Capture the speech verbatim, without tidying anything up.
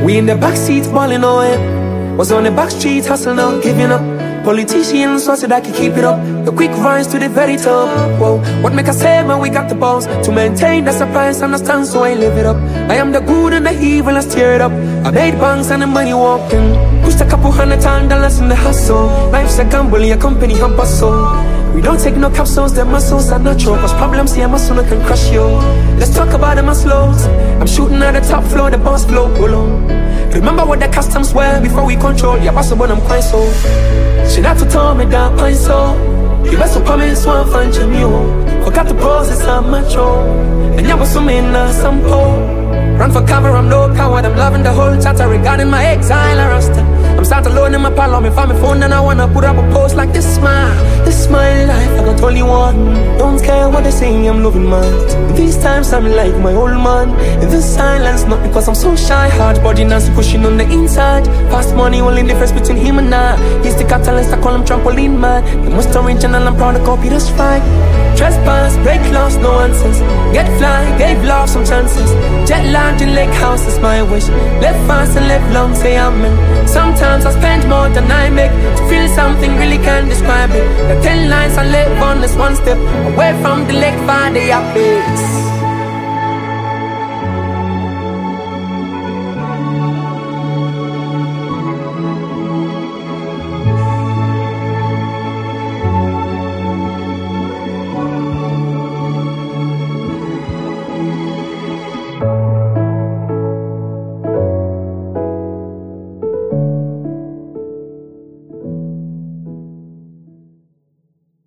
We in the back seats balling on. Was on the back streets hustling out, giving up. Politicians so said I could keep it up. The quick rise to the very top. Whoa, what make us say, man, we got the balls to maintain the surprise, understand, so I live it up. I am the good and the evil, I steer it up. I made banks and the money walking. Pushed a couple hundred thousand dollars in the hustle. Life's a gamble, your company a bustle. We don't take no capsules, their muscles are natural. Cause problems here, muscle can crush you. Let's talk about the muscles. I'm shooting at the top floor, the boss flow below. Remember what the customs were before we control. Yeah, boss, but I'm quite so. She not to tell me that my soul. You best to promise one fan you. Forgot to pose, it's a macho. And you was some in a sample. Run for cover, I'm no coward. I'm loving the whole chatter regarding my exile. I rasta. I'm starting alone in my parlor. Me find my phone and I wanna put up a post like this. My, this is my life. I got only one. Don't care what they say, I'm loving mine. These times I'm like my old man. In this silence, not because I'm so shy. Hard body Nancy pushing on the inside. Fast money, only difference between him and I. He's the catalyst, I call him trampoline man. The most original, I'm proud to copy this right. Trespass, break laws, no answers. Get fly, gave love some chances. Jet lounge in lake house is my wish. Live fast and live long, say amen. Sometimes I spend more than I make. To feel something really can't describe it. The ten lines I live on is one step away from the lake, find the abyss.